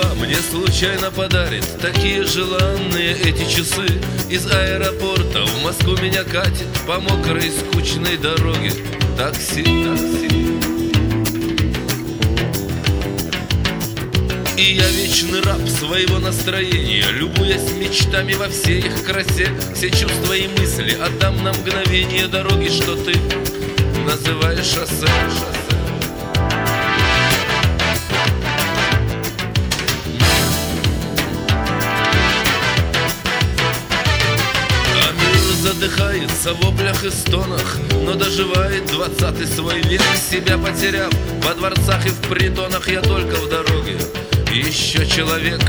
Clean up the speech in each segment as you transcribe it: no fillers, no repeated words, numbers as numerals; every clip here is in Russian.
судьба мне случайно подарит такие желанные эти часы. Из аэропорта в Москву меня катит по мокрой скучной дороге такси, такси. И я вечный раб своего настроения, любуясь мечтами во всей их красе. Все чувства и мысли отдам на мгновение дороги, что ты называешь шоссе. Задыхается в воплях и стонах, но доживает 20-й свой век, себя потеряв во дворцах и в притонах. Я только в дороге, еще человек.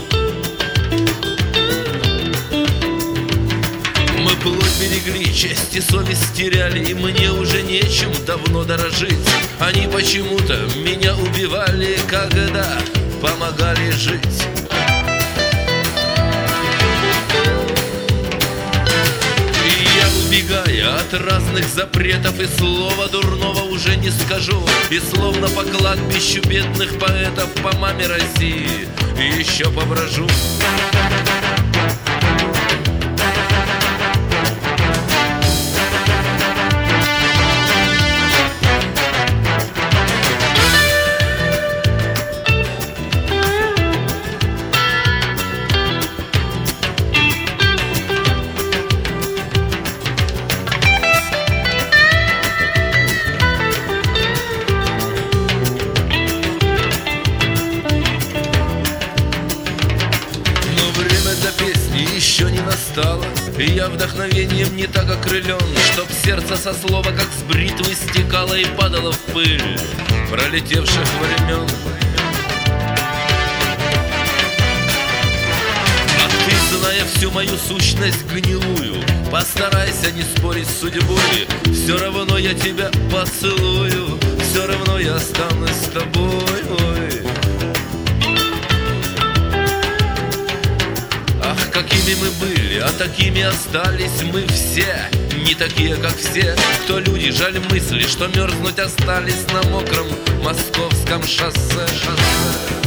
Мы плоть берегли, честь и совесть теряли, и мне уже нечем давно дорожить. Они почему-то меня убивали, когда помогали жить. Убегая от разных запретов, и слова дурного уже не скажу. И словно по кладбищу бедных поэтов, по маме России еще поброжу. Еще не настало, и я вдохновением не так окрылен, чтоб сердце со слова как с бритвы стекало и падало в пыль пролетевших времен. А ты, зная всю мою сущность гнилую, постарайся не спорить с судьбой. Все равно я тебя поцелую, все равно я останусь с тобой. Какими мы были, а такими остались мы все. Не такие, как все, кто люди, жаль мысли, что мерзнуть остались на мокром московском шоссе.